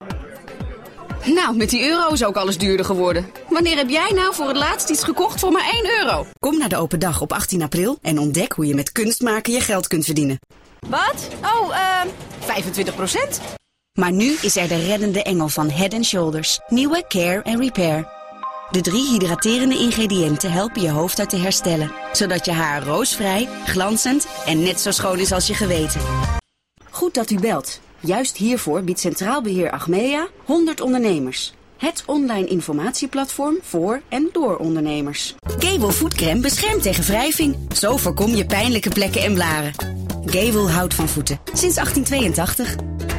Nou, met die euro is ook alles duurder geworden. Wanneer heb jij nou voor het laatst iets gekocht voor maar €1? Kom naar de open dag op 18 april en ontdek hoe je met kunstmaken je geld kunt verdienen. Wat? Oh, 25%? Maar nu is er de reddende engel van Head & Shoulders. Nieuwe Care & Repair. De 3 hydraterende ingrediënten helpen je hoofd uit te herstellen. Zodat je haar roosvrij, glanzend en net zo schoon is als je geweten. Goed dat u belt. Juist hiervoor biedt Centraal Beheer Achmea 100 ondernemers. Het online informatieplatform voor en door ondernemers. Gable voetcrème beschermt tegen wrijving. Zo voorkom je pijnlijke plekken en blaren. Gable houdt van voeten. Sinds 1882.